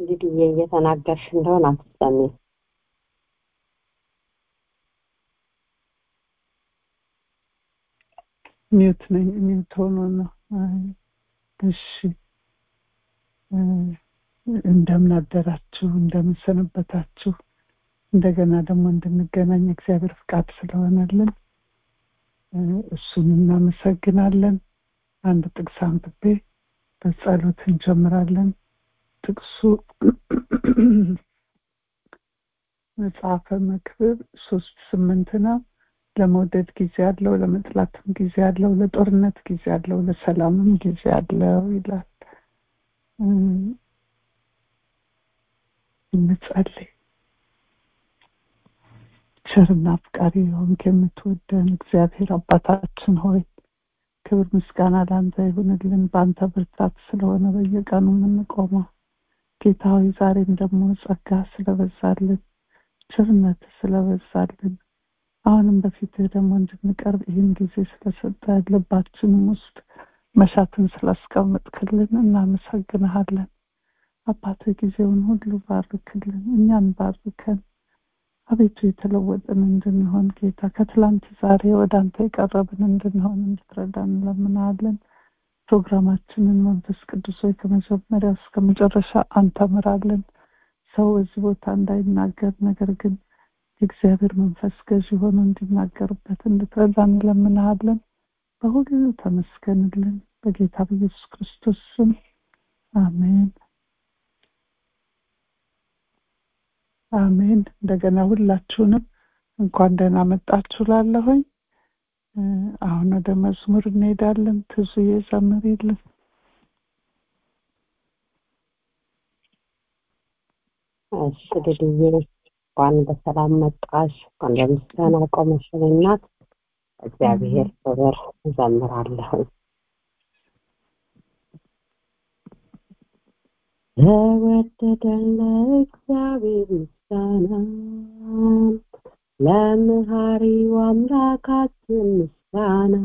እንግዲህ እየተናገርሽ እንደሆነ አትሰሚ። ሚውት ሆኖ ነው። እሺ እንደምን አደራችሁ፣ እንደምን ሰነበታችሁ። እንደገና ደግሞ እንድንገናኝ እግዚአብሔር ፍቃድ ስለሆነልን እሱን እናመሰግናለን። አንድ ጥቅስ አንብቤ በጸሎት እንጀምራለን። ጥቅሱ መጽሐፈ መክብብ 3:8 ነው። ለመውደድ ጊዜ አለው፣ ለመጥላትም ጊዜ አለው፣ ለጦርነት ጊዜ አለው፣ ለሰላምም ጊዜ አለው ይላል። እንጸልይ። ቸርና አፍቃሪ የሆንክ የምትወደን እግዚአብሔር አባታችን ሆይ ክብር ምስጋና ለአንተ ይሁንልን። በአንተ ብርታት ስለሆነ በየቀኑ የምንቆመው ጌታ ሆይ ዛሬም ደግሞ ጸጋ ስለበዛልን፣ ቸርነት ስለበዛልን፣ አሁንም በፊትህ ደግሞ እንድንቀርብ ይህን ጊዜ ስለሰጠ ልባችንም ውስጥ መሻትን ስላስቀመጥክልን እናመሰግንሃለን። አባቴ ጊዜውን ሁሉ ባርክልን፣ እኛን ባርከን። አቤቱ የተለወጥን እንድንሆን ጌታ ከትላንት ዛሬ ወደ አንተ የቀረብን እንድንሆን እንድትረዳን እንለምናለን። ፕሮግራማችንን መንፈስ ቅዱስ ሆይ ከመጀመሪያ እስከ መጨረሻ አንተ ምራለን። ሰው እዚህ ቦታ እንዳይናገር፣ ነገር ግን የእግዚአብሔር መንፈስ ገዢ ሆኖ እንዲናገርበት እንድትረዳን እንለምናለን። በሁሉ ተመስገንልን፣ በጌታ በኢየሱስ ክርስቶስ ስም አሜን አሜን። እንደገና ሁላችሁንም እንኳን ደህና መጣችሁ ላለሁኝ። አሁን ወደ መዝሙር እንሄዳለን። ትዙዬ ዘምሪልን። እሺ ልጅዬ እንኳን በሰላም መጣሽ፣ እንኳን በምስጋና ቆመሽን እናት እግዚአብሔር ክብር እዘምራለሁ። ለወደደን ለእግዚአብሔር ምስጋና፣ ለመሐሪው አምላካችን ምስጋና፣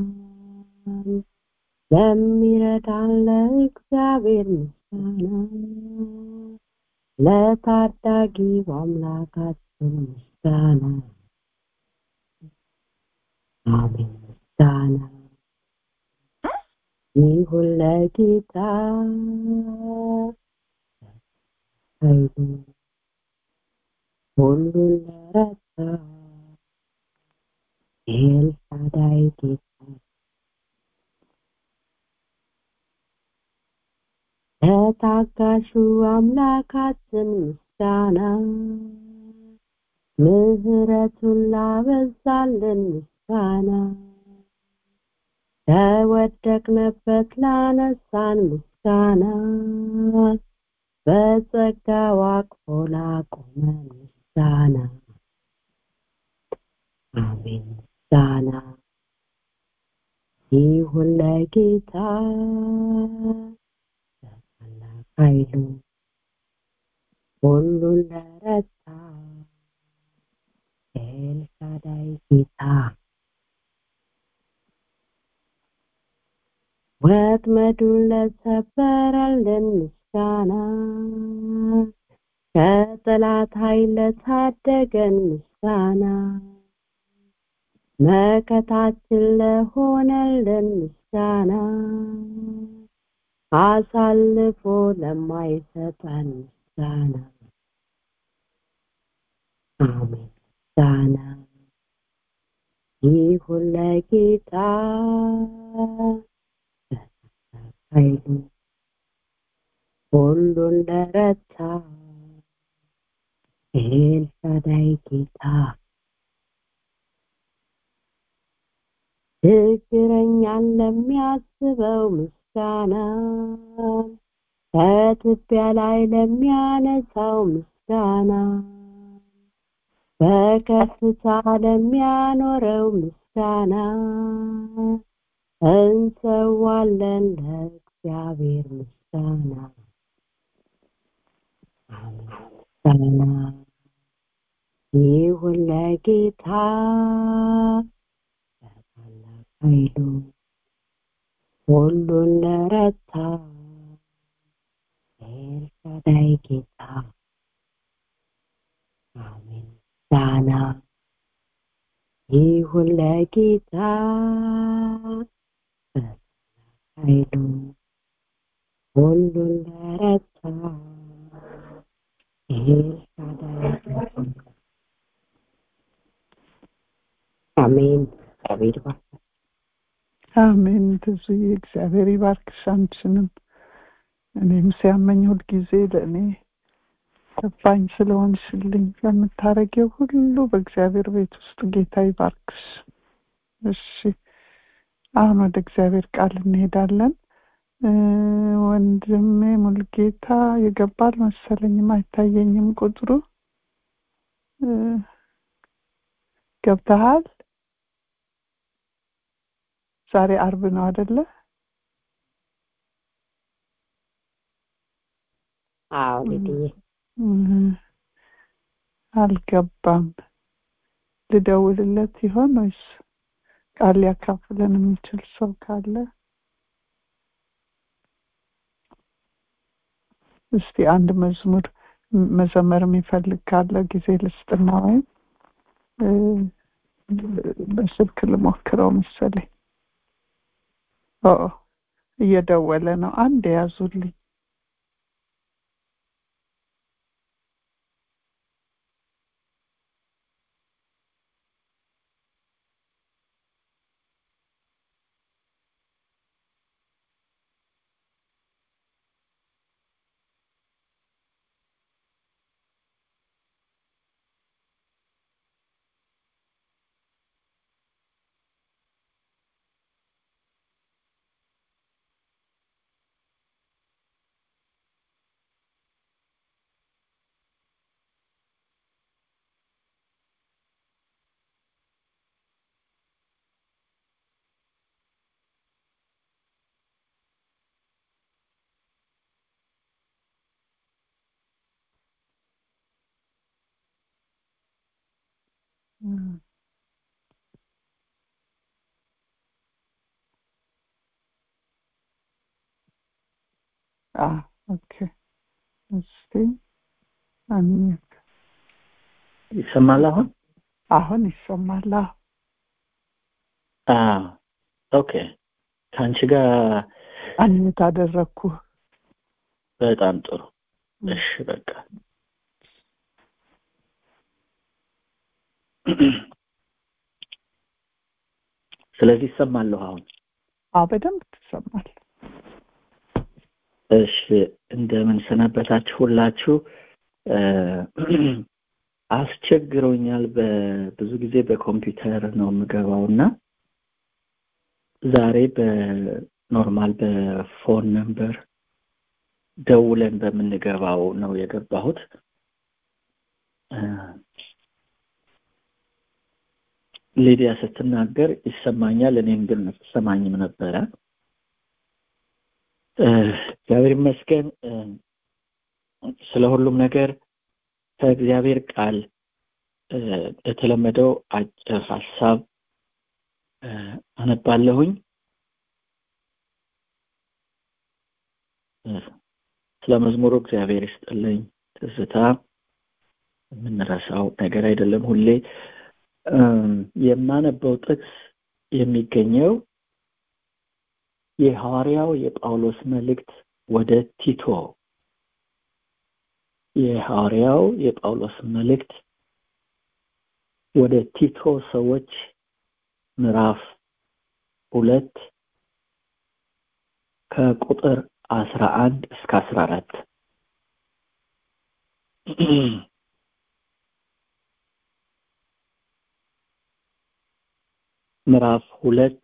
ለሚረዳን ለእግዚአብሔር ምስጋና፣ ለታዳጊው አምላካችን ምስጋና። አሜን። ምስጋና ይሁን ለጌታ ኃይሉ ሁሉን ለረታ ኤልሳዳይ ጌታ። ለታጋሹ አምላካችን ምስጋና፣ ምሕረቱን ላበዛልን ምስጋና፣ ከወደቅንበት ላነሳን ምስጋና፣ በጸጋው አቅፎ ላቆመን ምስጋና። አሜን። ምስጋና ይሁን ለጌታ በታላቅ ኃይሉ ሁሉን ለረታ ኤልሳዳይ ጌታ። ወጥመዱን ለሰበረልን ምስጋና፣ ከጠላት ኃይል ለታደገን ምስጋና፣ መከታችን ለሆነልን ምስጋና፣ አሳልፎ ለማይሰጠን ምስጋና። አሜን። ምስጋና ይሁን ለጌታ ኃይሉ ሁሉን ለረታ ኤልሳዳይ ጌታ። ችግረኛን ለሚያስበው ምስጋና፣ ከትቢያ ላይ ለሚያነሳው ምስጋና፣ በከፍታ ለሚያኖረው ምስጋና እንሰዋለን ለእግዚአብሔር ምስጋና። ምስጋና ይሁን ለጌታ በታላቅ ኃይሉ ሁሉን ለረታ ኤልሳዳይ ጌታ። ይሁን ለጌታ ኃይሉ ሁሉን ለረታ አሜን። እግዚአብሔር ይባርክ። አሜን። ብዙዬ እግዚአብሔር ይባርክሽ አንቺንም። እኔም ሲያመኝ ሁልጊዜ ለእኔ ገባኝ ስለሆንሽልኝ ለምታረጊው ሁሉ በእግዚአብሔር ቤት ውስጥ ጌታ ይባርክሽ። እሺ አሁን ወደ እግዚአብሔር ቃል እንሄዳለን። ወንድሜ ሙልጌታ ይገባል መሰለኝም አይታየኝም ቁጥሩ። ገብተሃል? ዛሬ አርብ ነው አይደለ? አዎ ልድዬ አልገባም። ልደውልለት ይሆን ወይስ ቃል ሊያካፍለን የሚችል ሰው ካለ? እስቲ አንድ መዝሙር መዘመር የሚፈልግ ካለ ጊዜ ልስጥና ወይም በስልክ ልሞክረው መሰለኝ። እየደወለ ነው። አንድ ያዙልኝ። ኦኬ። እስቲ ይሰማል? አሁን ይሰማል። ኦኬ። ከአንቺ ጋር አንተ አደረኩ። በጣም ጥሩ። እሺ በቃ ስለዚህ ይሰማል አሁን? በደንብ ትሰማል። እሺ እንደምን ሰነበታችሁ ሁላችሁ? አስቸግሮኛል። በብዙ ጊዜ በኮምፒውተር ነው የምገባውና ዛሬ በኖርማል በፎን ነምበር ደውለን በምንገባው ነው የገባሁት። ሊዲያ ስትናገር ይሰማኛል፣ እኔም ግን ተሰማኝም ነበረ። እግዚአብሔር ይመስገን ስለ ሁሉም ነገር። ከእግዚአብሔር ቃል የተለመደው አጭር ሐሳብ አነባለሁኝ። ስለ መዝሙሩ እግዚአብሔር ይስጥልኝ። ትዝታ የምንረሳው ነገር አይደለም። ሁሌ የማነበው ጥቅስ የሚገኘው የሐዋርያው የጳውሎስ መልእክት ወደ ቲቶ የሐዋርያው የጳውሎስ መልእክት ወደ ቲቶ ሰዎች ምዕራፍ 2 ከቁጥር 11 እስከ 14 ምዕራፍ 2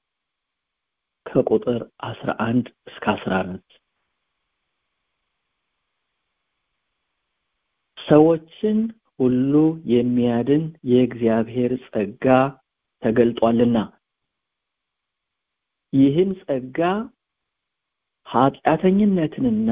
ከቁጥር 11 እስከ 14 ሰዎችን ሁሉ የሚያድን የእግዚአብሔር ጸጋ ተገልጧልና ይህም ጸጋ ኃጢአተኝነትንና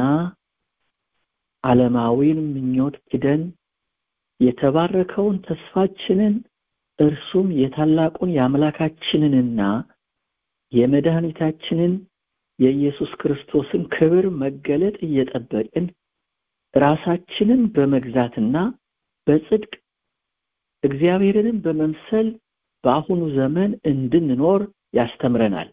ዓለማዊን ምኞት ክደን የተባረከውን ተስፋችንን እርሱም የታላቁን የአምላካችንንና የመድኃኒታችንን የኢየሱስ ክርስቶስን ክብር መገለጥ እየጠበቅን ራሳችንን በመግዛትና በጽድቅ እግዚአብሔርን በመምሰል በአሁኑ ዘመን እንድንኖር ያስተምረናል።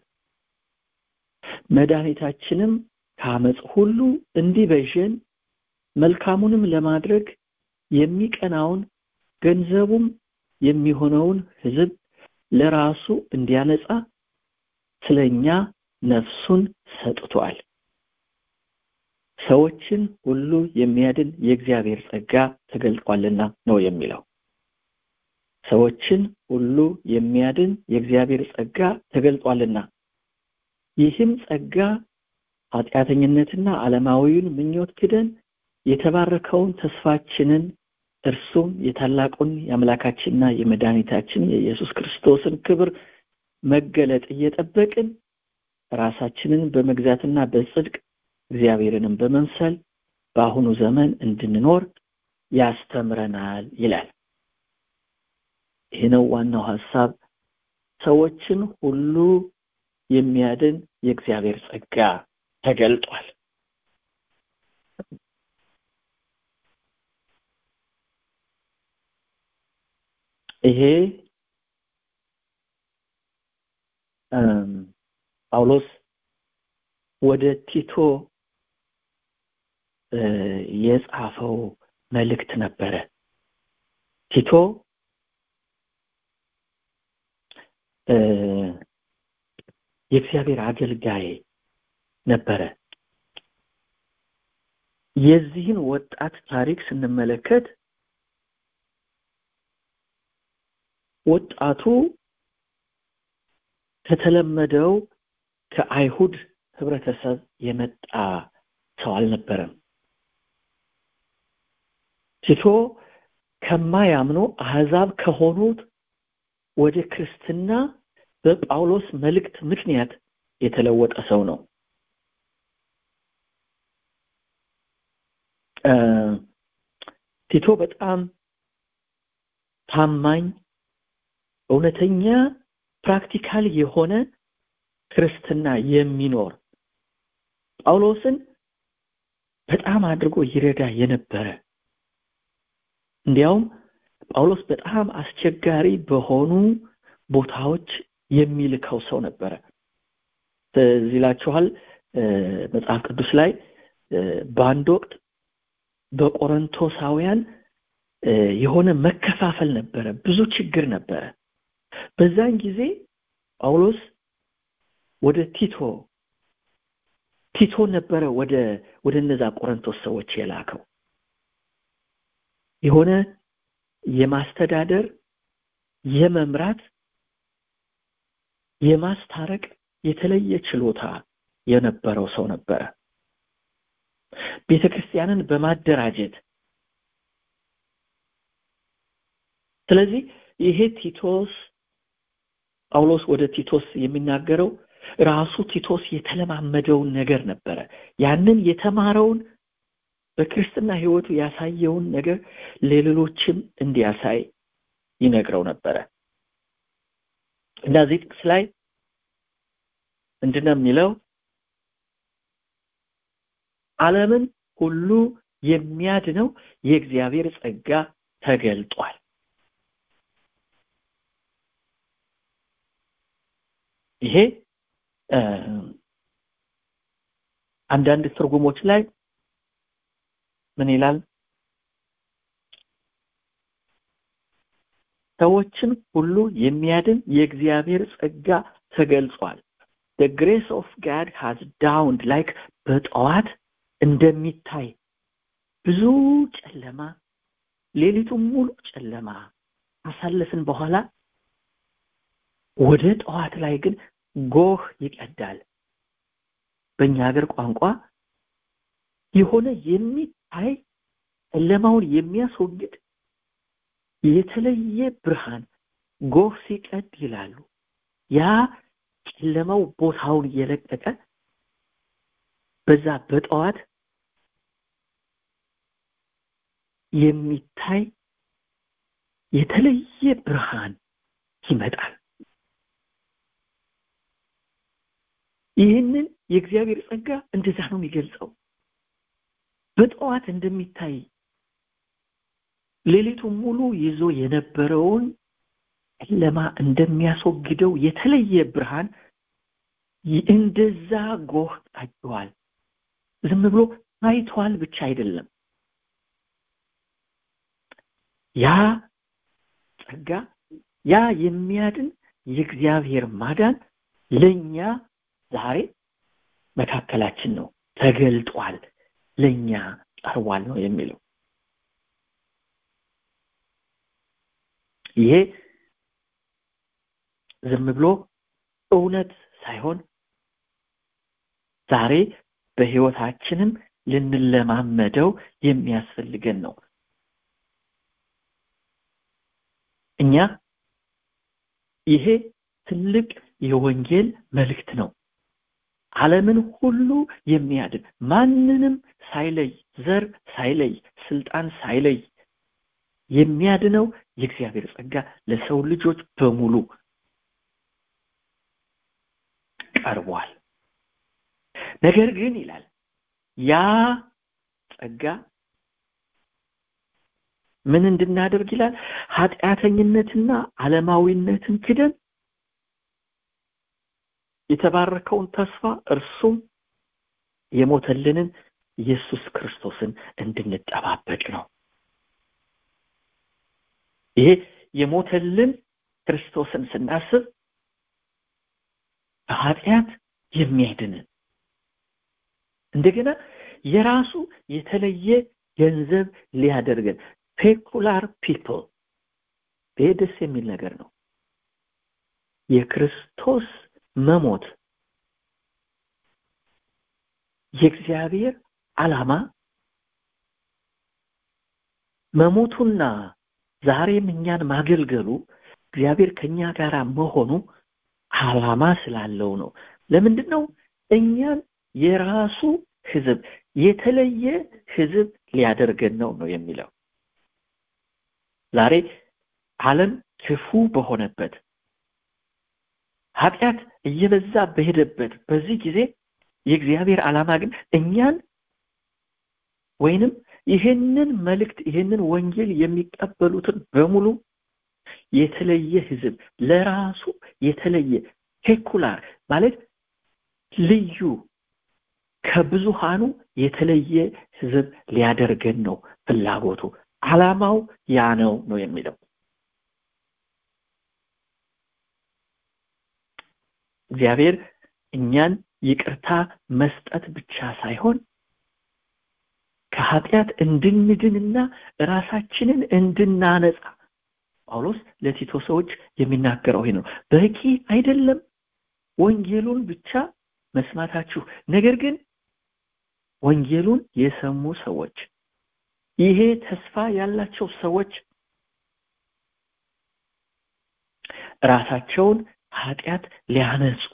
መድኃኒታችንም ከአመፅ ሁሉ እንዲቤዠን መልካሙንም ለማድረግ የሚቀናውን ገንዘቡም የሚሆነውን ሕዝብ ለራሱ እንዲያነጻ ስለኛ ነፍሱን ሰጥቷል። ሰዎችን ሁሉ የሚያድን የእግዚአብሔር ጸጋ ተገልጧልና ነው የሚለው። ሰዎችን ሁሉ የሚያድን የእግዚአብሔር ጸጋ ተገልጧልና ይህም ጸጋ ኃጢአተኝነትና ዓለማዊውን ምኞት ክደን የተባረከውን ተስፋችንን እርሱም የታላቁን የአምላካችንና የመድኃኒታችን የኢየሱስ ክርስቶስን ክብር መገለጥ እየጠበቅን ራሳችንን በመግዛትና በጽድቅ እግዚአብሔርንም በመምሰል በአሁኑ ዘመን እንድንኖር ያስተምረናል ይላል። ይህ ነው ዋናው ሐሳብ። ሰዎችን ሁሉ የሚያድን የእግዚአብሔር ጸጋ ተገልጧል። ይሄ ጳውሎስ ወደ ቲቶ የጻፈው መልእክት ነበረ። ቲቶ የእግዚአብሔር አገልጋይ ነበረ። የዚህን ወጣት ታሪክ ስንመለከት ወጣቱ ከተለመደው ከአይሁድ ህብረተሰብ የመጣ ሰው አልነበረም። ቲቶ ከማያምኑ አሕዛብ ከሆኑት ወደ ክርስትና በጳውሎስ መልእክት ምክንያት የተለወጠ ሰው ነው። ቲቶ በጣም ታማኝ፣ እውነተኛ፣ ፕራክቲካል የሆነ ክርስትና የሚኖር ጳውሎስን በጣም አድርጎ ይረዳ የነበረ፣ እንዲያውም ጳውሎስ በጣም አስቸጋሪ በሆኑ ቦታዎች የሚልከው ሰው ነበረ። ስለዚህ ይላችኋል መጽሐፍ ቅዱስ ላይ በአንድ ወቅት በቆሮንቶሳውያን የሆነ መከፋፈል ነበረ፣ ብዙ ችግር ነበረ። በዛን ጊዜ ጳውሎስ ወደ ቲቶ ነበረ ወደ እነዛ ቆሮንቶስ ሰዎች የላከው። የሆነ የማስተዳደር፣ የመምራት፣ የማስታረቅ የተለየ ችሎታ የነበረው ሰው ነበረ። ቤተክርስቲያንን በማደራጀት ስለዚህ ይሄ ጳውሎስ ወደ ቲቶስ የሚናገረው ራሱ ቲቶስ የተለማመደውን ነገር ነበረ። ያንን የተማረውን በክርስትና ሕይወቱ ያሳየውን ነገር ለሌሎችም እንዲያሳይ ይነግረው ነበረ። እንደዚህ ጥቅስ ላይ ምንድነው የሚለው? ዓለምን ሁሉ የሚያድነው የእግዚአብሔር ጸጋ ተገልጧል። ይሄ አንዳንድ ትርጉሞች ላይ ምን ይላል? ሰዎችን ሁሉ የሚያድን የእግዚአብሔር ጸጋ ተገልጿል። The grace of God has dawned like በጠዋት እንደሚታይ ብዙ ጨለማ፣ ሌሊቱን ሙሉ ጨለማ አሳለፍን በኋላ ወደ ጠዋት ላይ ግን ጎህ ይቀዳል። በእኛ ሀገር ቋንቋ የሆነ የሚታይ ጨለማውን የሚያስወግድ የተለየ ብርሃን ጎህ ሲቀድ ይላሉ። ያ ጨለማው ቦታውን እየለቀቀ በዛ በጠዋት የሚታይ የተለየ ብርሃን ይመጣል። ይህንን የእግዚአብሔር ጸጋ እንደዛ ነው የሚገልጸው። በጠዋት እንደሚታይ ሌሊቱን ሙሉ ይዞ የነበረውን ጨለማ እንደሚያስወግደው የተለየ ብርሃን እንደዛ ጎህ ታይቷል። ዝም ብሎ ታይቷል ብቻ አይደለም። ያ ጸጋ፣ ያ የሚያድን የእግዚአብሔር ማዳን ለኛ ዛሬ መካከላችን ነው፣ ተገልጧል፣ ለኛ ቀርቧል ነው የሚለው። ይሄ ዝም ብሎ እውነት ሳይሆን ዛሬ በህይወታችንም ልንለማመደው የሚያስፈልገን ነው። እኛ ይሄ ትልቅ የወንጌል መልእክት ነው። ዓለምን ሁሉ የሚያድን ማንንም ሳይለይ፣ ዘር ሳይለይ፣ ስልጣን ሳይለይ የሚያድነው የእግዚአብሔር ጸጋ ለሰው ልጆች በሙሉ ቀርቧል። ነገር ግን ይላል ያ ጸጋ ምን እንድናደርግ ይላል? ኃጢአተኝነትና ዓለማዊነትን ክደን የተባረከውን ተስፋ እርሱም የሞተልንን ኢየሱስ ክርስቶስን እንድንጠባበቅ ነው። ይሄ የሞተልን ክርስቶስን ስናስብ ኃጢአት የሚያድንን እንደገና የራሱ የተለየ ገንዘብ ሊያደርገን ሴኩላር ፒፕል ደስ የሚል ነገር ነው። የክርስቶስ መሞት የእግዚአብሔር ዓላማ መሞቱና ዛሬም እኛን ማገልገሉ እግዚአብሔር ከኛ ጋር መሆኑ ዓላማ ስላለው ነው። ለምንድን ነው? እኛን የራሱ ሕዝብ የተለየ ሕዝብ ሊያደርገን ነው የሚለው። ዛሬ ዓለም ክፉ በሆነበት ኃጢአት እየበዛ በሄደበት በዚህ ጊዜ የእግዚአብሔር ዓላማ ግን እኛን ወይንም ይሄንን መልእክት ይሄንን ወንጌል የሚቀበሉትን በሙሉ የተለየ ሕዝብ ለራሱ የተለየ ሴኩላር ማለት ልዩ ከብዙሃኑ የተለየ ሕዝብ ሊያደርገን ነው ፍላጎቱ። ዓላማው ያ ነው የሚለው። እግዚአብሔር እኛን ይቅርታ መስጠት ብቻ ሳይሆን ከኃጢአት እንድንድንና ራሳችንን እንድናነጻ ጳውሎስ ለቲቶ ሰዎች የሚናገረው ይሄ ነው። በቂ አይደለም ወንጌሉን ብቻ መስማታችሁ፣ ነገር ግን ወንጌሉን የሰሙ ሰዎች፣ ይሄ ተስፋ ያላቸው ሰዎች ራሳቸውን ኃጢአት ሊያነጹ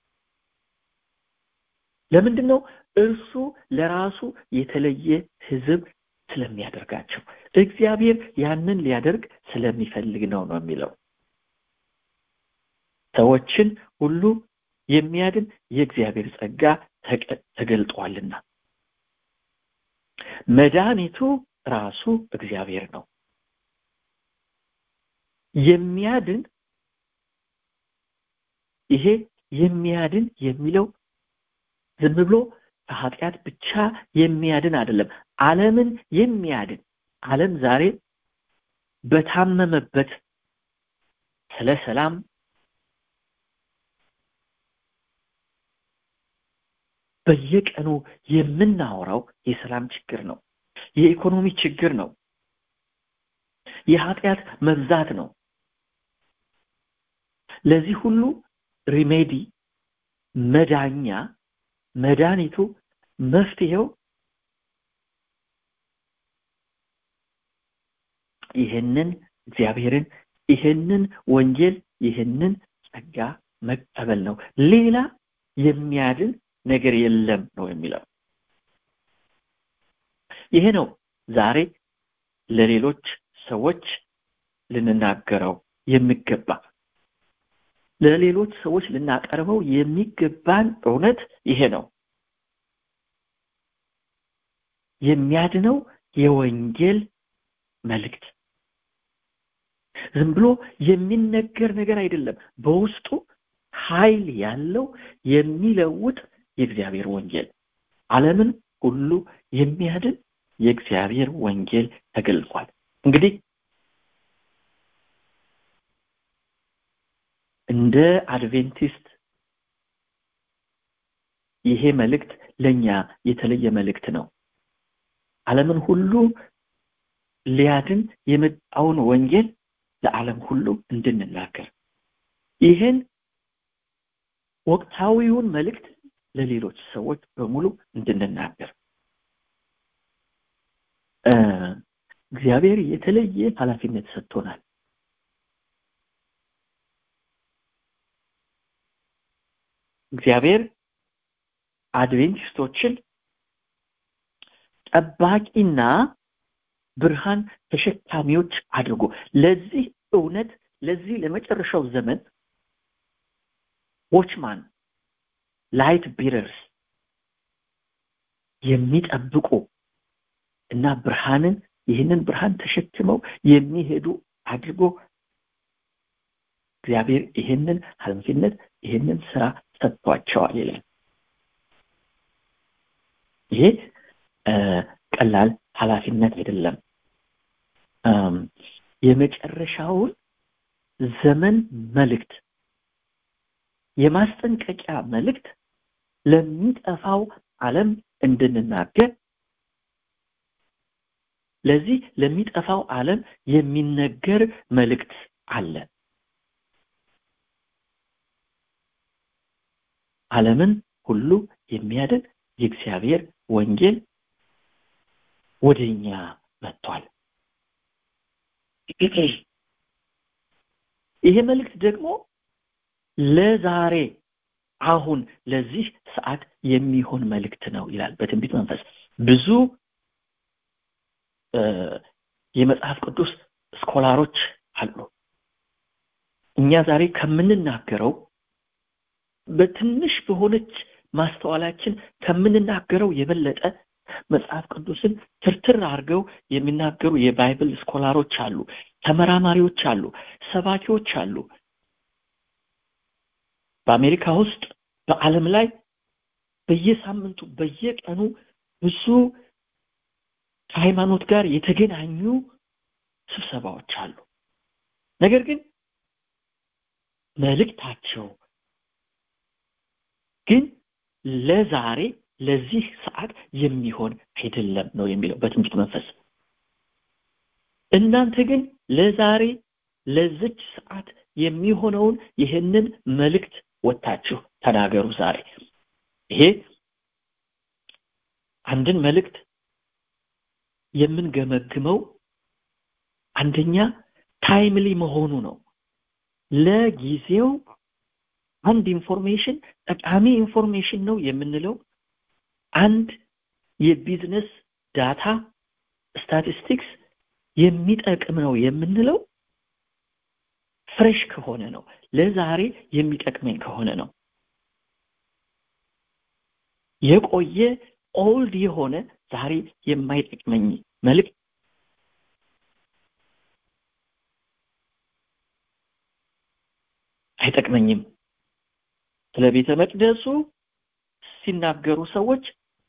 ለምንድን ነው? እርሱ ለራሱ የተለየ ሕዝብ ስለሚያደርጋቸው እግዚአብሔር ያንን ሊያደርግ ስለሚፈልግ ነው የሚለው። ሰዎችን ሁሉ የሚያድን የእግዚአብሔር ጸጋ ተገልጧልና መድኃኒቱ ራሱ እግዚአብሔር ነው። የሚያድን ይሄ የሚያድን የሚለው ዝም ብሎ ከኃጢአት ብቻ የሚያድን አይደለም። ዓለምን የሚያድን ዓለም ዛሬ በታመመበት ስለ ሰላም በየቀኑ የምናወራው የሰላም ችግር ነው፣ የኢኮኖሚ ችግር ነው፣ የኃጢአት መብዛት ነው። ለዚህ ሁሉ ሪሜዲ መዳኛ መድኃኒቱ መፍትሄው ይህንን እግዚአብሔርን ይህንን ወንጌል ይህንን ጸጋ መቀበል ነው። ሌላ የሚያድን ነገር የለም ነው የሚለው። ይሄ ነው ዛሬ ለሌሎች ሰዎች ልንናገረው የሚገባ ለሌሎች ሰዎች ልናቀርበው የሚገባን እውነት ይሄ ነው። የሚያድነው የወንጌል መልእክት ዝም ብሎ የሚነገር ነገር አይደለም። በውስጡ ኃይል ያለው የሚለውጥ የእግዚአብሔር ወንጌል፣ ዓለምን ሁሉ የሚያድን የእግዚአብሔር ወንጌል ተገልጿል። እንግዲህ እንደ አድቬንቲስት ይሄ መልእክት ለኛ የተለየ መልእክት ነው። ዓለምን ሁሉ ሊያድን የመጣውን ወንጌል ለዓለም ሁሉ እንድንናገር፣ ይህን ወቅታዊውን መልእክት ለሌሎች ሰዎች በሙሉ እንድንናገር እግዚአብሔር የተለየ ኃላፊነት ሰጥቶናል። እግዚአብሔር አድቬንቲስቶችን ጠባቂና ብርሃን ተሸካሚዎች አድርጎ ለዚህ እውነት፣ ለዚህ ለመጨረሻው ዘመን ዎችማን ላይት ቢረርስ የሚጠብቁ እና ብርሃንን ይህንን ብርሃን ተሸክመው የሚሄዱ አድርጎ እግዚአብሔር ይህንን ኃላፊነት ይህንን ስራ ሰጥቷቸዋል ይላል። ይሄ ቀላል ኃላፊነት አይደለም። የመጨረሻውን ዘመን መልእክት፣ የማስጠንቀቂያ መልእክት ለሚጠፋው ዓለም እንድንናገር፣ ለዚህ ለሚጠፋው ዓለም የሚነገር መልእክት አለ። ዓለምን ሁሉ የሚያድን የእግዚአብሔር ወንጌል ወደኛ መጥቷል። ይሄ መልእክት ደግሞ ለዛሬ አሁን ለዚህ ሰዓት የሚሆን መልእክት ነው ይላል በትንቢት መንፈስ። ብዙ የመጽሐፍ ቅዱስ ስኮላሮች አሉ። እኛ ዛሬ ከምንናገረው በትንሽ በሆነች ማስተዋላችን ከምንናገረው የበለጠ መጽሐፍ ቅዱስን ትርትር አድርገው የሚናገሩ የባይብል ስኮላሮች አሉ፣ ተመራማሪዎች አሉ፣ ሰባኪዎች አሉ። በአሜሪካ ውስጥ በዓለም ላይ በየሳምንቱ በየቀኑ ብዙ ከሃይማኖት ጋር የተገናኙ ስብሰባዎች አሉ። ነገር ግን መልእክታቸው ግን ለዛሬ ለዚህ ሰዓት የሚሆን አይደለም ነው የሚለው በትንቢት መንፈስ። እናንተ ግን ለዛሬ ለዚች ሰዓት የሚሆነውን ይህንን መልእክት ወጣችሁ ተናገሩ ዛሬ። ይሄ አንድን መልእክት የምንገመግመው አንደኛ ታይምሊ መሆኑ ነው። ለጊዜው አንድ ኢንፎርሜሽን ጠቃሚ ኢንፎርሜሽን ነው የምንለው፣ አንድ የቢዝነስ ዳታ ስታቲስቲክስ የሚጠቅም ነው የምንለው ፍሬሽ ከሆነ ነው፣ ለዛሬ የሚጠቅመኝ ከሆነ ነው። የቆየ ኦልድ የሆነ ዛሬ የማይጠቅመኝ መልእክት አይጠቅመኝም። ስለ ቤተ መቅደሱ ሲናገሩ ሰዎች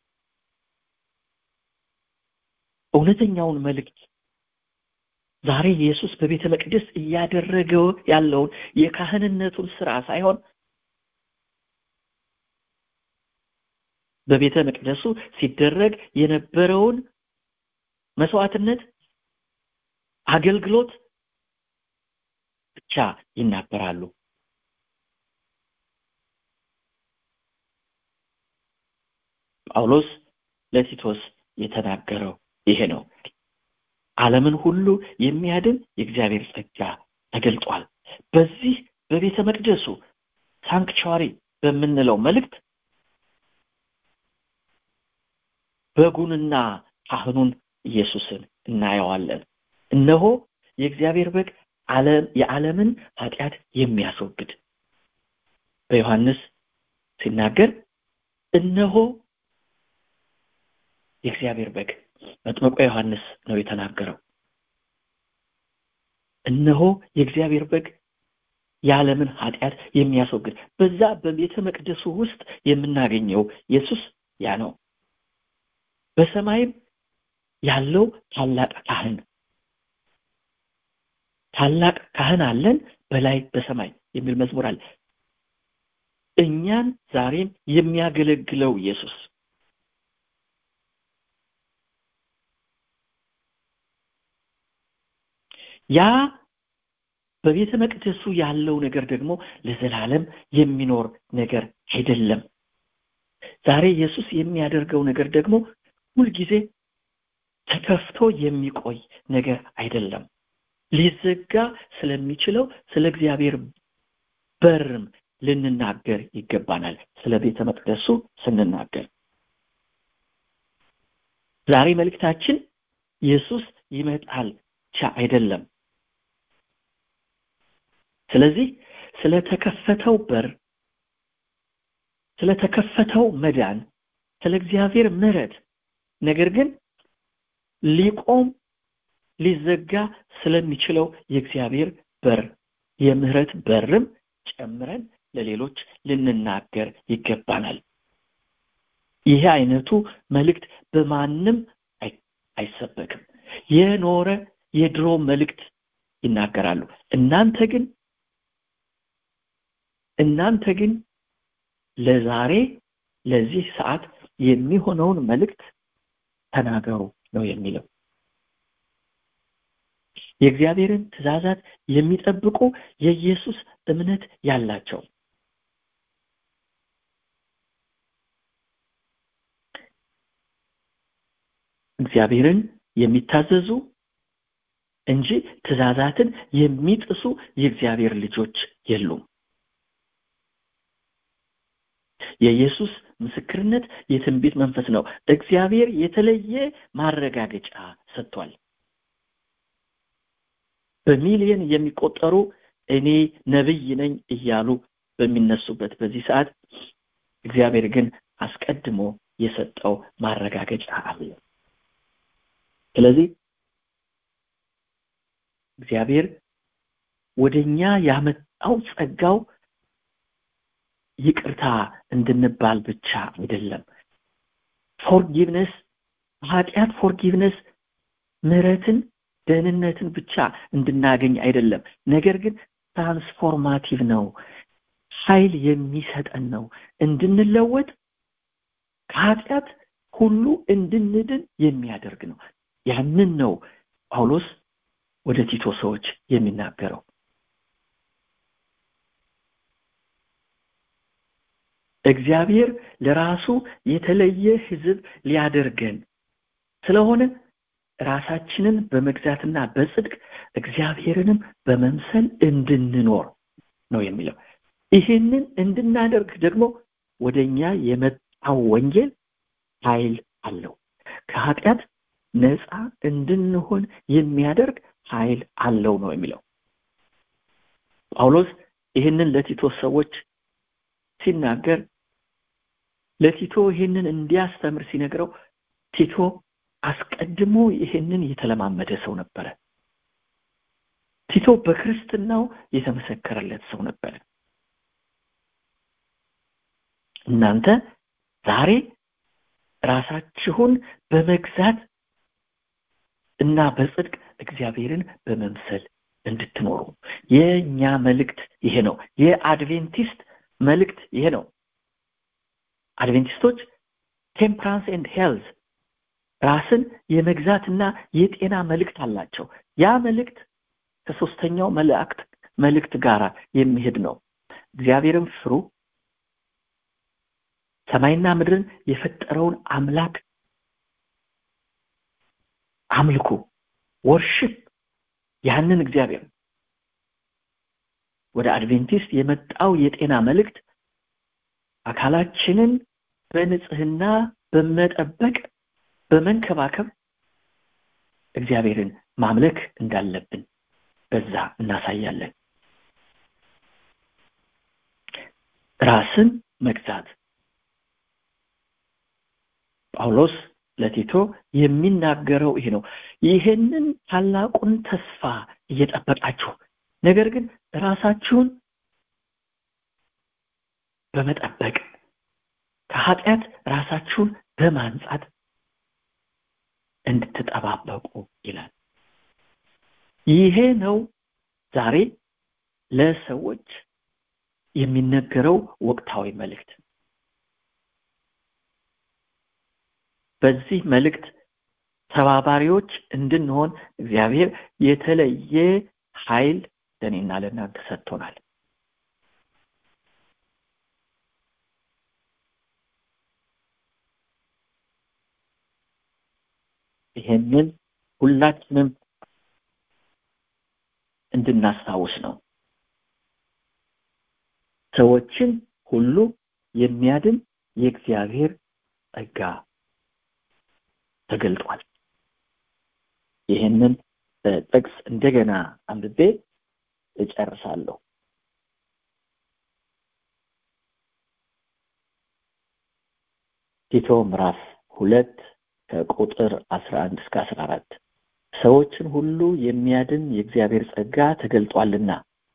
እውነተኛውን መልእክት ዛሬ ኢየሱስ በቤተ መቅደስ እያደረገው ያለውን የካህንነቱን ስራ ሳይሆን በቤተ መቅደሱ ሲደረግ የነበረውን መስዋዕትነት፣ አገልግሎት ብቻ ይናገራሉ። ጳውሎስ ለቲቶስ የተናገረው ይሄ ነው። ዓለምን ሁሉ የሚያድን የእግዚአብሔር ጸጋ ተገልጧል። በዚህ በቤተ መቅደሱ ሳንክቹዋሪ በምንለው መልእክት በጉንና ካህኑን ኢየሱስን እናየዋለን። እነሆ የእግዚአብሔር በግ የዓለምን ኃጢአት የሚያስወግድ። በዮሐንስ ሲናገር እነሆ የእግዚአብሔር በግ፣ መጥምቁ ዮሐንስ ነው የተናገረው። እነሆ የእግዚአብሔር በግ የዓለምን ኃጢአት የሚያስወግድ። በዛ በቤተ መቅደሱ ውስጥ የምናገኘው ኢየሱስ ያ ነው። በሰማይም ያለው ታላቅ ካህን አለን በላይ በሰማይ የሚል መዝሙር አለ። እኛን ዛሬም የሚያገለግለው ኢየሱስ ያ በቤተ መቅደሱ ያለው ነገር ደግሞ ለዘላለም የሚኖር ነገር አይደለም። ዛሬ ኢየሱስ የሚያደርገው ነገር ደግሞ ሁልጊዜ ተከፍቶ የሚቆይ ነገር አይደለም። ሊዘጋ ስለሚችለው ስለ እግዚአብሔር በርም ልንናገር ይገባናል። ስለ ቤተ መቅደሱ ስንናገር ዛሬ መልእክታችን ኢየሱስ ይመጣል ብቻ አይደለም። ስለዚህ ስለተከፈተው በር፣ ስለተከፈተው መዳን፣ ስለ እግዚአብሔር ምሕረት ነገር ግን ሊዘጋ ስለሚችለው የእግዚአብሔር በር የምህረት በርም ጨምረን ለሌሎች ልንናገር ይገባናል። ይሄ አይነቱ መልእክት በማንም አይሰበክም። የኖረ የድሮ መልእክት ይናገራሉ። እናንተ ግን ለዛሬ ለዚህ ሰዓት የሚሆነውን መልእክት ተናገሩ ነው የሚለው። የእግዚአብሔርን ትእዛዛት የሚጠብቁ የኢየሱስ እምነት ያላቸው እግዚአብሔርን የሚታዘዙ እንጂ ትእዛዛትን የሚጥሱ የእግዚአብሔር ልጆች የሉም። የኢየሱስ ምስክርነት የትንቢት መንፈስ ነው። እግዚአብሔር የተለየ ማረጋገጫ ሰጥቷል። በሚሊዮን የሚቆጠሩ እኔ ነብይ ነኝ እያሉ በሚነሱበት በዚህ ሰዓት እግዚአብሔር ግን አስቀድሞ የሰጠው ማረጋገጫ አለ። ስለዚህ እግዚአብሔር ወደኛ ያመጣው ጸጋው ይቅርታ እንድንባል ብቻ አይደለም። ፎርጊቭነስ፣ ኃጢአት ፎርጊቭነስ፣ ምሕረትን፣ ደህንነትን ብቻ እንድናገኝ አይደለም። ነገር ግን ትራንስፎርማቲቭ ነው፣ ኃይል የሚሰጠን ነው። እንድንለወጥ ከኃጢአት ሁሉ እንድንድን የሚያደርግ ነው። ያንን ነው ጳውሎስ ወደ ቲቶ ሰዎች የሚናገረው። እግዚአብሔር ለራሱ የተለየ ሕዝብ ሊያደርገን ስለሆነ ራሳችንን በመግዛትና በጽድቅ እግዚአብሔርንም በመምሰል እንድንኖር ነው የሚለው። ይህንን እንድናደርግ ደግሞ ወደኛ የመጣው ወንጌል ኃይል አለው። ከኃጢአት ነፃ እንድንሆን የሚያደርግ ኃይል አለው ነው የሚለው። ጳውሎስ ይህንን ለቲቶ ሰዎች ሲናገር ለቲቶ ይህንን እንዲያስተምር ሲነግረው ቲቶ አስቀድሞ ይህንን የተለማመደ ሰው ነበረ። ቲቶ በክርስትናው የተመሰከረለት ሰው ነበረ። እናንተ ዛሬ ራሳችሁን በመግዛት እና በጽድቅ እግዚአብሔርን በመምሰል እንድትኖሩ የኛ መልእክት ይሄ ነው። የአድቬንቲስት መልእክት ይሄ ነው። አድቬንቲስቶች ቴምፕራንስ ኤንድ ሄልዝ ራስን የመግዛትና የጤና መልእክት አላቸው። ያ መልእክት ከሶስተኛው መልእክት ጋር የሚሄድ ነው። እግዚአብሔርን ፍሩ፣ ሰማይና ምድርን የፈጠረውን አምላክ አምልኩ፣ ወርሺፕ ያንን እግዚአብሔር። ወደ አድቬንቲስት የመጣው የጤና መልእክት አካላችንን በንጽህና በመጠበቅ በመንከባከብ እግዚአብሔርን ማምለክ እንዳለብን በዛ እናሳያለን። ራስን መግዛት ጳውሎስ ለቲቶ የሚናገረው ይሄ ነው። ይሄንን ታላቁን ተስፋ እየጠበቃችሁ ነገር ግን ራሳችሁን በመጠበቅ ከኃጢአት ራሳችሁን በማንጻት እንድትጠባበቁ ይላል። ይሄ ነው ዛሬ ለሰዎች የሚነገረው ወቅታዊ መልእክት። በዚህ መልእክት ተባባሪዎች እንድንሆን እግዚአብሔር የተለየ ኃይል ለእኔና ለእናንተ ሰጥቶናል። ይሄንን ሁላችንም እንድናስታውስ ነው። ሰዎችን ሁሉ የሚያድን የእግዚአብሔር ጸጋ ተገልጧል። ይሄንን ጥቅስ እንደገና አንብቤ እጨርሳለሁ። ቲቶ ምዕራፍ 2 ከቁጥር 11 እስከ 14 ሰዎችን ሁሉ የሚያድን የእግዚአብሔር ጸጋ ተገልጧልና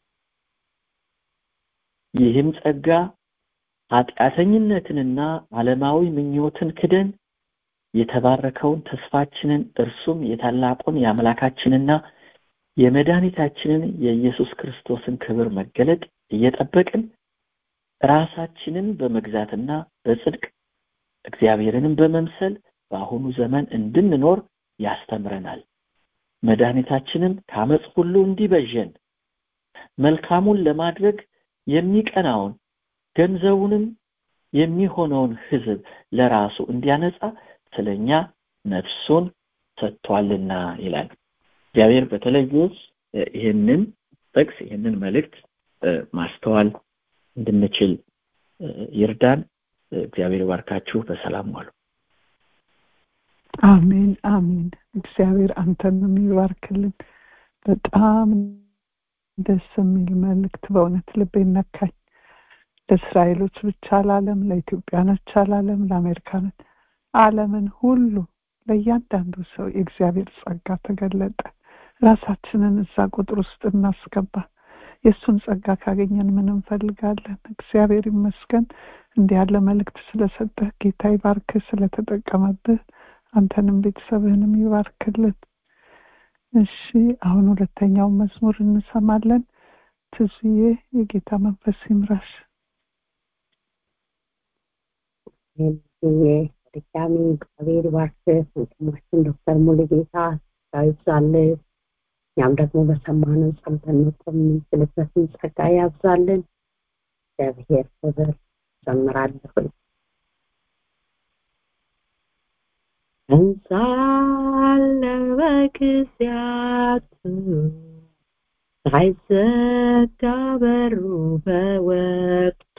ይህም ጸጋ ኃጢአተኝነትንና ዓለማዊ ምኞትን ክደን የተባረከውን ተስፋችንን እርሱም የታላቁን የአምላካችንና የመድኃኒታችንን የኢየሱስ ክርስቶስን ክብር መገለጥ እየጠበቅን ራሳችንን በመግዛትና በጽድቅ እግዚአብሔርንም በመምሰል በአሁኑ ዘመን እንድንኖር ያስተምረናል። መድኃኒታችንም ከዓመፅ ሁሉ እንዲቤዠን መልካሙን ለማድረግ የሚቀናውን ገንዘቡንም የሚሆነውን ሕዝብ ለራሱ እንዲያነጻ ስለኛ ነፍሱን ሰጥቷልና ይላል። እግዚአብሔር በተለየ ይሄንን ጥቅስ ይሄንን መልእክት ማስተዋል እንድንችል ይርዳን። እግዚአብሔር ይባርካችሁ። በሰላም ዋሉ። አሜን አሜን። እግዚአብሔር አንተንም ይባርክልን። በጣም ደስ የሚል መልእክት በእውነት ልቤን ነካኝ። ለእስራኤሎች ብቻ አላለም፣ ለኢትዮጵያኖች አላለም፣ ለአሜሪካኖች ዓለምን ሁሉ ለእያንዳንዱ ሰው የእግዚአብሔር ጸጋ ተገለጠ። ራሳችንን እዛ ቁጥር ውስጥ እናስገባ። የእሱን ጸጋ ካገኘን ምን እንፈልጋለን? እግዚአብሔር ይመስገን እንዲህ ያለ መልእክት ስለሰጠህ ጌታ ይባርክህ፣ ስለተጠቀመብህ አንተንም ቤተሰብህንም ይባርክልን። እሺ አሁን ሁለተኛውን መዝሙር እንሰማለን። ትዝዬ የጌታ መንፈስ ይምራሽ። ድጋሚ እግዚአብሔር ይባርክህ። ወንድማችን ዶክተር ሙሉጌታ ይብዛልህ። እኛም ደግሞ በሰማነው ጸንተን መቆም የምንችልበትን ጸጋ ያብዛልን። እግዚአብሔር ክብር ጨምራለሁ። እንሳለ በጊዜያቱ ሳይዘጋ በሩ በወቅቱ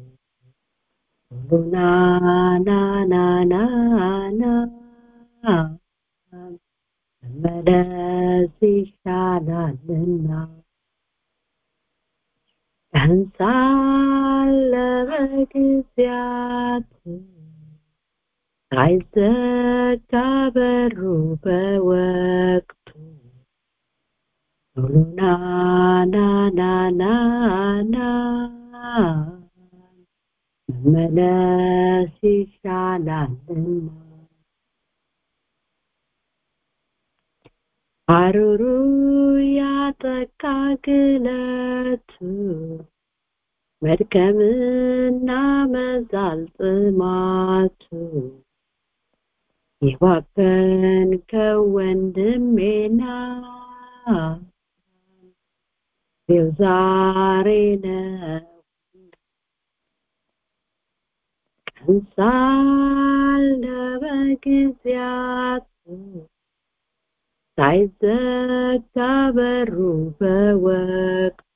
ና ና ና ና ና መለስ ይሻላልና እንሳለ በጊዜያቱ ሳይዘጋ በሩ በወቅቱ ና ና ና ና ና መለስ ይሻላልና አሩሩ ያጠቃ ግለቱ መድከምና መዛል ጥማቱ ይዋበን ከወንድሜና ዛሬ ነው እንሳለ በጊዜያቱ ሳይዘጋ በሩ በወቅቱ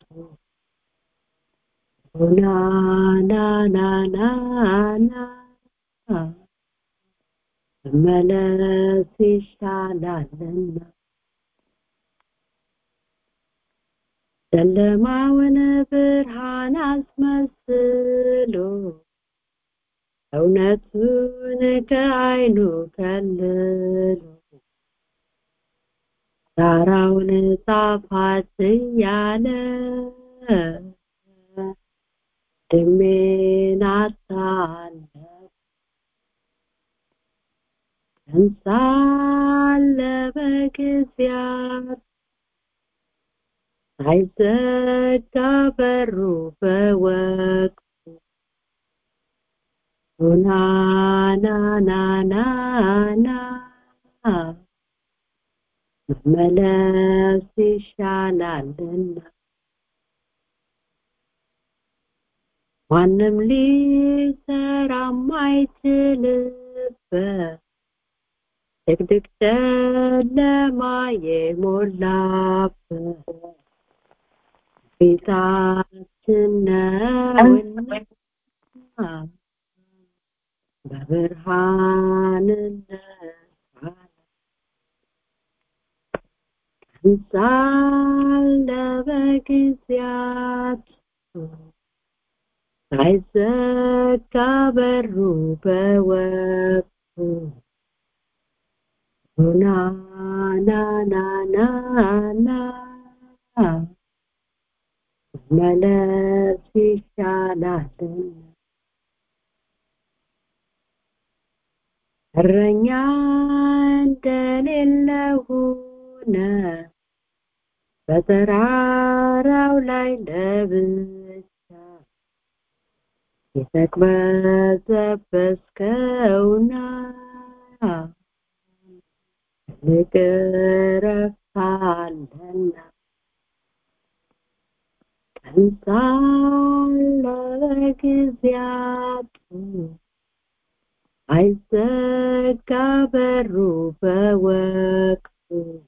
ና ና ና ና ና መለስ ይሻላልና ጨለማውን ብርሃን አስመስሎ እውነቱን ከዓይኑ ከልሎ ዳራውን ጣፋጭ እያለ ድሜን አታለለ እንሳለ በጊዜያት ሳይዘጋ በሩ በወቅቱ ናናናናና መመለስ ይሻላልና ማንም ሊሰራም አይችልበት ድቅድቅ ጨለማ የሞላበት ፊታችን ነውና በብርሃንነት እንሳለ በጊዜያት ሳይዘጋ በሩ በወቅቱ ናናናናና መለስ ይሻላልና እረኛ እንደሌለው ሆነ በተራራው ላይ ለብቻ የተቅበዘበዝከውና ትልቅ ዕረፍት አለና ቀን ሳለ በጊዜያቱ አይዘጋ በሩ በወቅቱ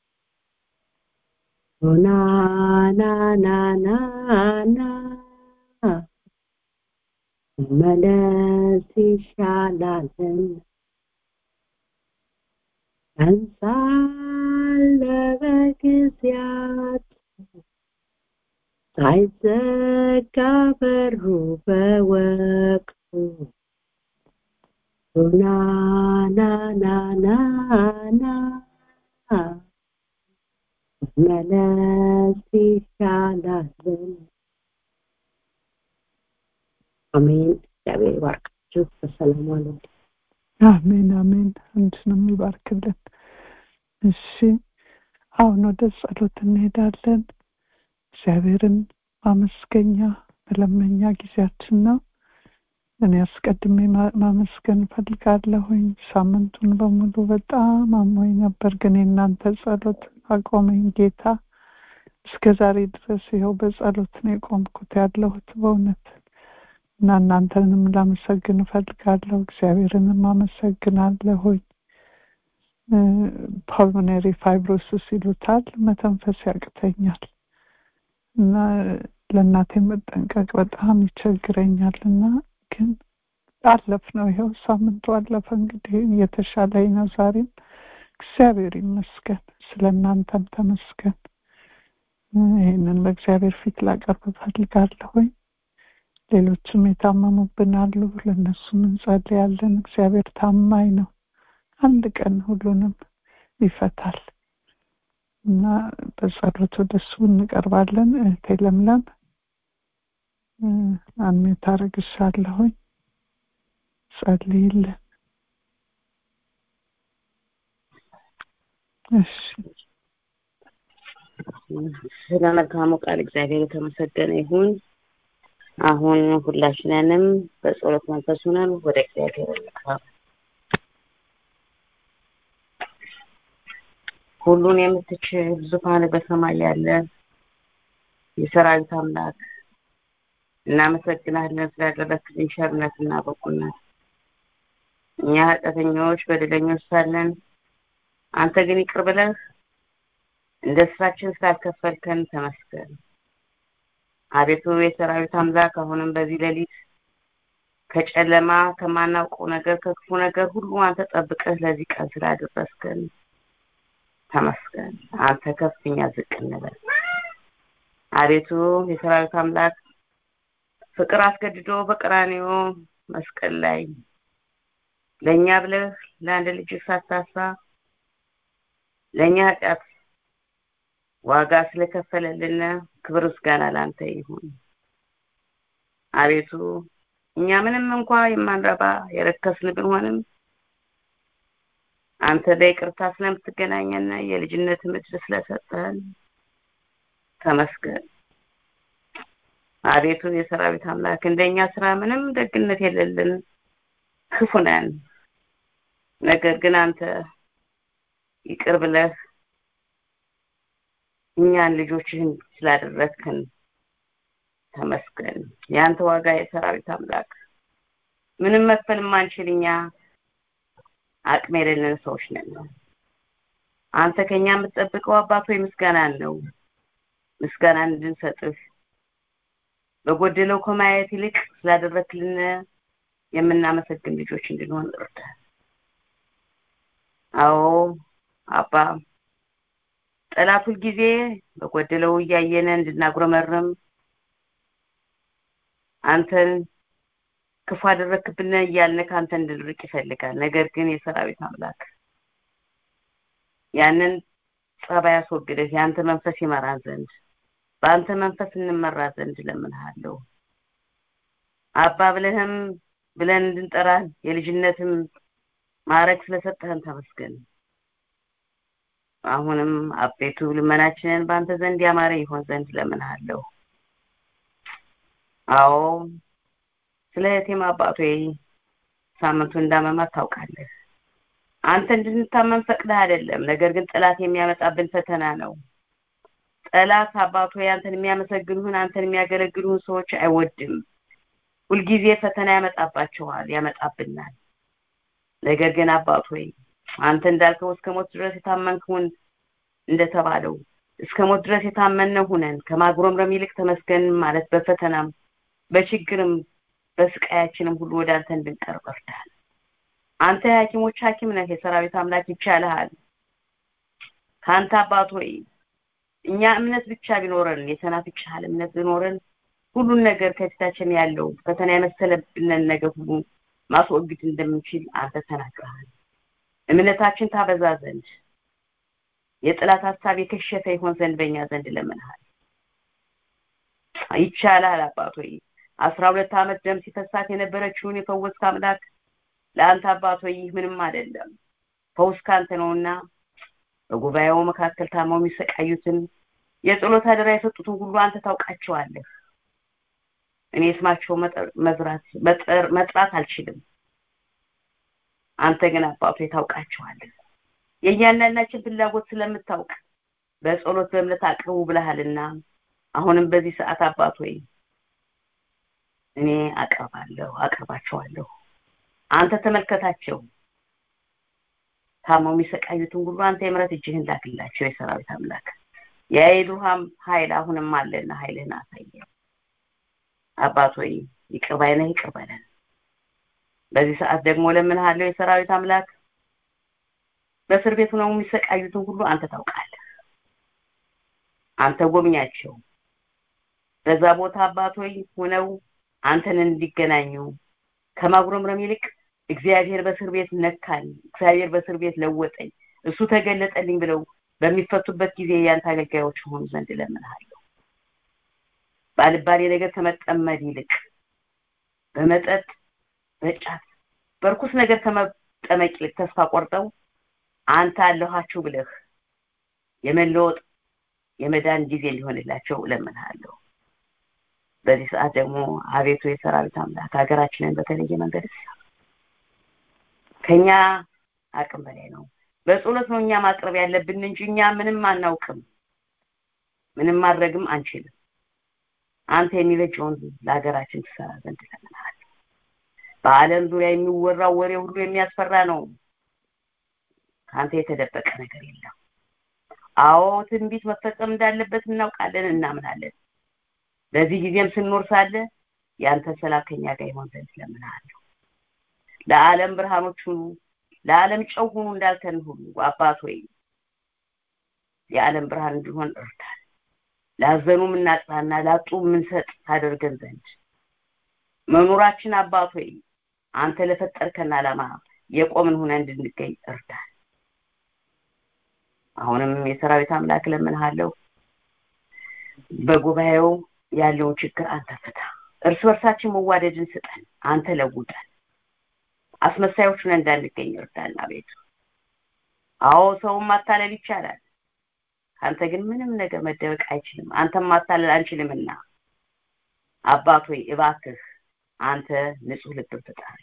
ናናናናና መለስ ይሻላልና ቀን ሳለ በጊዜያት ሳይዘጋ በሩ በወቅቱ ናናናናና መለስ ይሻላልና አሜን። እግዚአብሔር ይባርካችሁ። በሰላም ዋሉ። አሜን አሜን። አንቺንም ይባርክልን። እሺ አሁን ወደ ጸሎት እንሄዳለን። እግዚአብሔርን ማመስገኛ መለመኛ ጊዜያችን ነው። እኔ አስቀድሜ ማመስገን ፈልጋለሁኝ። ሳምንቱን በሙሉ በጣም አሞኝ ነበር፣ ግን የእናንተ ጸሎት አቆመኝ ጌታ። እስከ ዛሬ ድረስ ይኸው በጸሎት ነው የቆምኩት ያለሁት በእውነት እና እናንተንም ላመሰግን ፈልጋለሁ። እግዚአብሔርንም አመሰግናለሁኝ። ፓልሞኔሪ ፋይብሮሲስ ይሉታል፣ መተንፈስ ያቅተኛል እና ለእናቴ መጠንቀቅ በጣም ይቸግረኛልና ግን አለፍነው። ይኸው ሳምንቱ አለፈ። እንግዲህ እየተሻለኝ ነው ዛሬም። እግዚአብሔር ይመስገን። ስለ እናንተም ተመስገን። ይህንን በእግዚአብሔር ፊት ላቀርብ ፈልጋለሁኝ። ሌሎችም የታመሙብን አሉ፣ ለእነሱም እንጸልያለን። እግዚአብሔር ታማኝ ነው፣ አንድ ቀን ሁሉንም ይፈታል እና በጸሎት ወደሱ እንቀርባለን። እህቴ ለምለም አሜን ታረግሻለሁኝ። ጸልይልን። እሺ ስለ መልካሙ ቃል እግዚአብሔር የተመሰገነ ይሁን። አሁን ሁላችንንም በጸሎት መንፈስ ሆነን ወደ እግዚአብሔር እንቅረብ። ሁሉን የምትችል ዙፋን በሰማይ ያለ የሰራዊት አምላክ እናመሰግናለን ስላደረግልን ቸርነትና በጎነት። እኛ ኃጢአተኞች በደለኞች ሳለን አንተ ግን ይቅር ብለህ እንደ ስራችን ስላልከፈልከን ተመስገን። አቤቱ የሰራዊት አምላክ አሁንም በዚህ ሌሊት ከጨለማ ከማናውቀው ነገር ከክፉ ነገር ሁሉ አንተ ጠብቀህ ለዚህ ቀን ስላደረስከን ተመስገን። አንተ ከፍኛ ዝቅ እንበል። አቤቱ የሰራዊት አምላክ ፍቅር አስገድዶ በቀራንዮ መስቀል ላይ ለኛ ብለህ ለአንድ ልጅ ሳታሳ ለኛ ኃጢአት ዋጋ ስለከፈለልን ክብር ምስጋና ላንተ ይሁን። አቤቱ እኛ ምንም እንኳን የማንረባ የረከስን ብንሆንም አንተ በይቅርታ ስለምትገናኘን የልጅነት ምድር ስለሰጠን ተመስገን። አቤቱ የሰራዊት አምላክ እንደኛ ስራ ምንም ደግነት የሌለን ክፉ ነን። ነገር ግን አንተ ይቅር ብለህ እኛን ልጆችህን ስላደረግከን ተመስገን። ያንተ ዋጋ የሰራዊት አምላክ ምንም መክፈል ማንችል እኛ አቅም የሌለን ሰዎች ነን። አንተ ከኛ የምትጠብቀው አባት ሆይ ምስጋናን ነው። ምስጋናን እንድንሰጥህ በጎደለው ከማየት ይልቅ ስላደረክልን የምናመሰግን ልጆች እንድንሆን እርዳን። አዎ አባ ጠላት ሁልጊዜ በጎደለው እያየን እንድናጉረመርም አንተን ክፉ አደረክብን እያልን ካንተ እንድንርቅ ይፈልጋል። ነገር ግን የሰራዊት አምላክ ያንን ጸባይ አስወግደህ ያንተ መንፈስ ይመራን ዘንድ በአንተ መንፈስ እንመራ ዘንድ ለምንሃለሁ። አባ ብለን እንድንጠራ የልጅነትም ማዕረግ ስለሰጠህን ተመስገን። አሁንም አቤቱ ልመናችንን በአንተ ዘንድ ያማረ ይሆን ዘንድ ለምንሃለሁ። አዎ ስለ እህቴም አባቴ ሳምንቱ እንዳመማት ታውቃለህ። አንተ እንድንታመም ፈቅደህ አይደለም፣ ነገር ግን ጠላት የሚያመጣብን ፈተና ነው። ጠላት አባቴ አንተን የሚያመሰግኑህን አንተን የሚያገለግሉህን ሰዎች አይወድም። ሁልጊዜ ፈተና ያመጣብናል። ነገር ግን አባቴ አንተ እንዳልከው እስከ ሞት ድረስ የታመንከውን እንደተባለው እስከ ሞት ድረስ የታመንነው ሆነን ከማጉረምረም ይልቅ ተመስገን ማለት በፈተናም በችግርም በስቃያችንም ሁሉ ወደ አንተ እንድንቀርብ እርዳን። አንተ የሐኪሞች ሐኪም ነህ። የሰራዊት አምላክ ይቻልሃል። ካንተ አባት ሆይ እኛ እምነት ብቻ ቢኖረን የተናፍቅሃል እምነት ቢኖረን ሁሉን ነገር ከፊታችን ያለው ፈተና የመሰለብንን ነገር ሁሉ ማስወገድ እንደምንችል አንተ ተናግረሃል። እምነታችን ታበዛ ዘንድ የጥላት ሐሳብ የከሸፈ ይሆን ዘንድ በእኛ ዘንድ ለምንሃል። ይቻልሃል አባት ሆይ 12 ዓመት ደም ሲፈሳት የነበረችውን የፈወስክ አምላክ ለአንተ አባት ሆይ ምንም አይደለም። ፈውስ ካንተ ነውና በጉባኤው መካከል ታመው የሚሰቃዩትን የጸሎት አደራ የሰጡትን ሁሉ አንተ ታውቃቸዋለህ። እኔ ስማቸው መጥራት አልችልም። አንተ ግን አባቱ ታውቃቸዋለህ። የእያንዳንዳችን ፍላጎት ስለምታውቅ በጸሎት በእምነት አቅርቡ ብለሃልና አሁንም በዚህ ሰዓት አባቱ እኔ አቀርባቸዋለሁ። አንተ ተመልከታቸው። ታመው የሚሰቃዩትን ሁሉ አንተ የምሕረት እጅህን ላክላቸው። የሰራዊት አምላክ የኢሉሃም ኃይል አሁንም አለና ኃይልህን አሳየን። አባት ሆይ ይቅር በለን። በዚህ ሰዓት ደግሞ ለምንሃለው የሰራዊት አምላክ በእስር ቤት ሆነው የሚሰቃዩትን ሁሉ አንተ ታውቃለህ። አንተ ጎብኛቸው። በዛ ቦታ አባት ሆይ ሆነው አንተን እንዲገናኙ ከማጉረምረም ይልቅ እግዚአብሔር በእስር ቤት ነካኝ፣ እግዚአብሔር በእስር ቤት ለወጠኝ፣ እሱ ተገለጠልኝ ብለው በሚፈቱበት ጊዜ ያንተ አገልጋዮች ሆኑ ዘንድ ለምንሃለው። ባልባሌ ነገር ከመጠመድ ይልቅ በመጠጥ በጫት በርኩስ ነገር ከመጠመቅ ይልቅ ተስፋ ቆርጠው አንተ አለኋችሁ ብለህ የመለወጥ የመዳን ጊዜ ሊሆንላቸው ለምንሃለው። በዚህ ሰዓት ደግሞ አቤቱ የሰራዊት አምላክ ሀገራችንን በተለየ መንገድ ከኛ አቅም በላይ ነው። በጸሎት ነው እኛ ማቅረብ ያለብን እንጂ እኛ ምንም አናውቅም፣ ምንም ማድረግም አንችልም። አንተ የሚበጀውን ለሀገራችን ትሰራ ዘንድ ለምንሃል። በዓለም ዙሪያ የሚወራው ወሬ ሁሉ የሚያስፈራ ነው። ካንተ የተደበቀ ነገር የለም። አዎ ትንቢት መፈጸም እንዳለበት እናውቃለን፣ እናምናለን። በዚህ ጊዜም ስንኖር ሳለ ያንተ ሰላም ከኛ ጋር ይሆን ዘንድ ለምንሃለሁ። ለዓለም ብርሃኖች ሁኑ፣ ለዓለም ጨው ሁኑ እንዳልከን ሁሉ አባት ሆይ የዓለም ብርሃን እንዲሆን እርዳን። ላዘኑም እናጽናና፣ ላጡም ምንሰጥ ታደርገን ዘንድ መኖራችን አባት ሆይ አንተ ለፈጠርከን ዓላማ የቆምን ሆነን እንድንገኝ እርዳን። አሁንም የሰራዊት አምላክ ለምንሃለው በጉባኤው ያለው ችግር አንተ ፍታ። እርስ በርሳችን መዋደድን ስጠን። አንተ ለውጠን። አስመሳዮች ነን እንዳንገኝ እርዳን አቤቱ። አዎ ሰው ማታለል ይቻላል። አንተ ግን ምንም ነገር መደበቅ አይችልም። አንተም ማታለል አንችልምና አባት ሆይ እባክህ አንተ ንጹህ ልብ ፍጠር።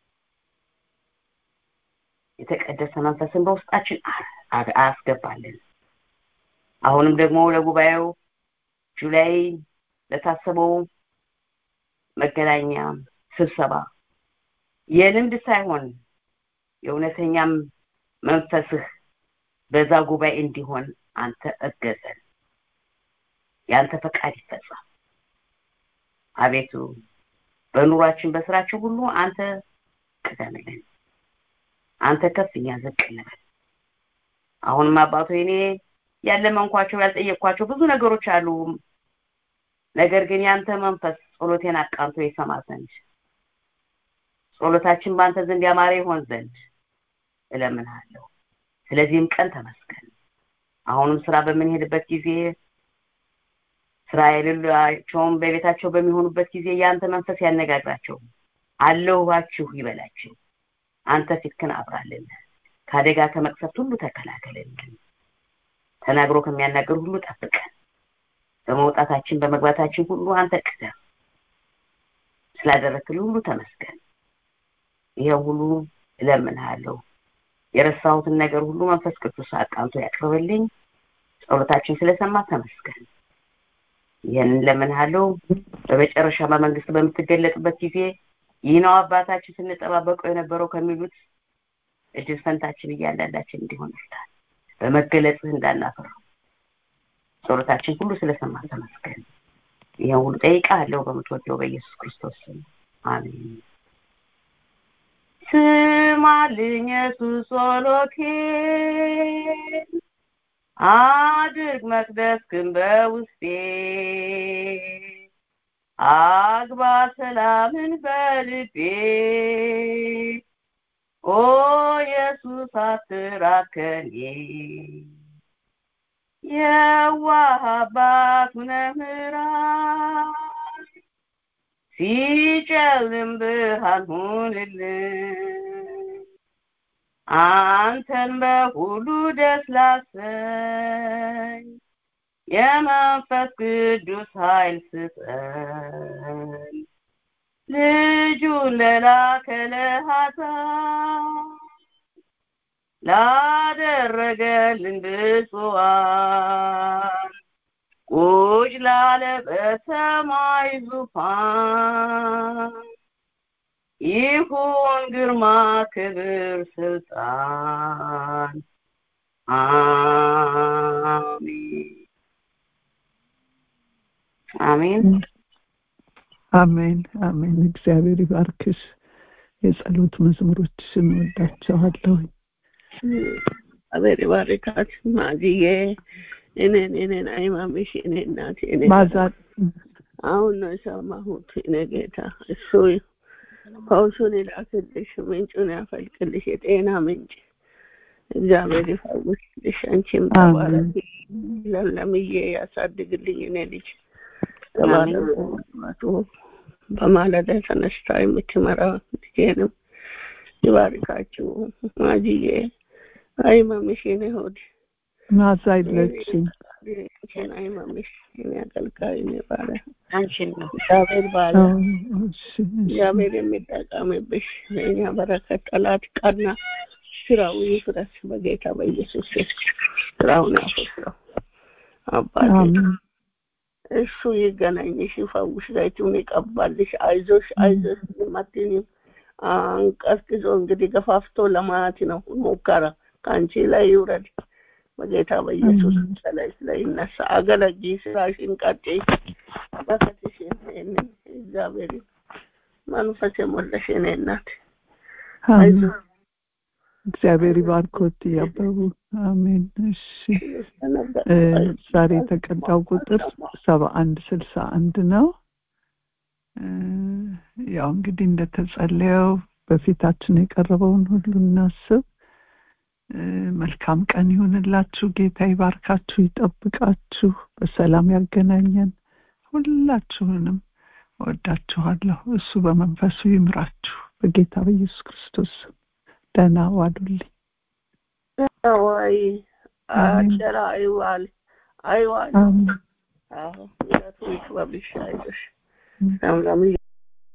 የተቀደሰ መንፈስን በውስጣችን አስገባልን። አሁንም ደግሞ ለጉባኤው ጁላይ ለታሰበው መገናኛ ስብሰባ የልምድ ሳይሆን የእውነተኛም መንፈስህ በዛ ጉባኤ እንዲሆን አንተ እገዘን። ያንተ ፈቃድ ይፈጸም አቤቱ። በኑሯችን በስራችን ሁሉ አንተ ቅደምልን። አንተ ከፍኛ ዝቅ እንበል። አሁንም አባቶ እኔ ያለመንኳቸው ያልጠየቅኳቸው ብዙ ነገሮች አሉ። ነገር ግን ያንተ መንፈስ ጸሎቴን አቃንቶ ይሰማ ዘንድ ጸሎታችን ባንተ ዘንድ ያማረ ይሆን ዘንድ እለምንሃለሁ። ስለዚህም ቀን ተመስገን። አሁንም ስራ በምንሄድበት ጊዜ ስራ የሌላቸውም በቤታቸው በሚሆኑበት ጊዜ ያንተ መንፈስ ያነጋግራቸው። አለሁባችሁ ይበላችሁ። አንተ ፊትህን አብራልን። ከአደጋ ከመቅሰፍት ሁሉ ተከላከልን። ተናግሮ ከሚያናገር ሁሉ ጠብቀን። በመውጣታችን በመግባታችን ሁሉ አንተ ቅደም። ስላደረክልን ሁሉ ተመስገን። ይሄው ሁሉ እለምንሃለሁ። የረሳሁትን ነገር ሁሉ መንፈስ ቅዱስ አቃንቶ ያቅርብልኝ። ጸሎታችን ስለሰማ ተመስገን። ይሄንን እለምንሃለሁ። በመጨረሻ በመንግስት በምትገለጥበት ጊዜ ይህ ነው አባታችን ስንጠባበቀው የነበረው ከሚሉት እድል ፈንታችን እያንዳንዳችን እንዲሆን ይርዳል። በመገለጽህ እንዳናፈር ጸሎታችን ሁሉ ስለሰማ ተመስገን። ይሄን ሁሉ ጠይቃለሁ በምትወደው በኢየሱስ ክርስቶስ ስም አሜን። ስማልኝ ኢየሱስ ጸሎቴን አድርግ መቅደስህን በውስጤ አግባ ሰላምን በልቤ ኦ ኢየሱስ አትራቅ ከኔ የዋህ አባት ሁነህ ምራኝ ሲጨልም ብርሃን ሁንልን አንተን በሁሉ ደስ ላሰኝ የመንፈስ ቅዱስ ኃይል ስጠን ልጁን ለላከ ለኃጥአን ላደረገልን ብፁዓን ቁጭ ላለ በሰማይ ዙፋን ይሁን ግርማ ክብር ስልጣን አሜን አሜን አሜን አሜን። እግዚአብሔር ይባርክሽ። የጸሎት መዝሙሮችሽን ወዳቸዋለሁ። እግዚአብሔር ይባርካት ማዚዬ። እኔን አይማምሽ እኔ እናቴ እኔ ማዛት አሁን ነው የሰማሁት። እኔ ጌታ እሱ ፈውሱን ይላክልሽ፣ ምንጩን ያፈልቅልሽ፣ የጤና ምንጭ እግዚአብሔር ይፈውስልሽ። አንቺም ተባረኪ። ለምዬ ያሳድግልኝ እኔ ልጅ ተባረኩ። በማለዳ ተነስታ የምትመራ ልጄንም ይባርካችሁ። ማዚዬ አይማምሽ እኔ ሆድ ማዛይለችኝ አይማምሽ እኔ አገልጋይ እኔ ባለ አንቺን ነው እግዚአብሔር ባለ እግዚአብሔር የሚጠቀምብሽ የእኛ በረከት ጠላት ቀና ስራው ይፍረስ በጌታ በኢየሱስ ስራውን ያፈርሰው። አባቴ እሱ ይገናኝሽ፣ ይፈውሽ፣ ዘይቱን ይቀባልሽ። አይዞሽ አይዞሽ ማትኒም አንቀስቅዞ እንግዲህ ገፋፍቶ ለማለት ነው ሙከራ ከአንቺ ላይ ይውረድ በጌታ በኢየሱስ ላይ ይነሳ። አገለጊ፣ ስራሽን ቀጥይ። በከትሽን እግዚአብሔር መንፈስ የሞላሽ የኔ እናት አይዞሽ። እግዚአብሔር ይባርኮት ያበቡ። አሜን። እሺ ዛሬ የተቀዳው ቁጥር 7161 ነው። ያው እንግዲህ እንደተጸለየው በፊታችን የቀረበውን ሁሉ እናስብ። መልካም ቀን ይሁንላችሁ። ጌታ ይባርካችሁ፣ ይጠብቃችሁ፣ በሰላም ያገናኘን። ሁላችሁንም ወዳችኋለሁ። እሱ በመንፈሱ ይምራችሁ። በጌታ በኢየሱስ ክርስቶስ ደህና ዋሉልኝ። ወይ አጨራ አይዋል ምረቱ ይክበብሽ አይዞሽ ሰላም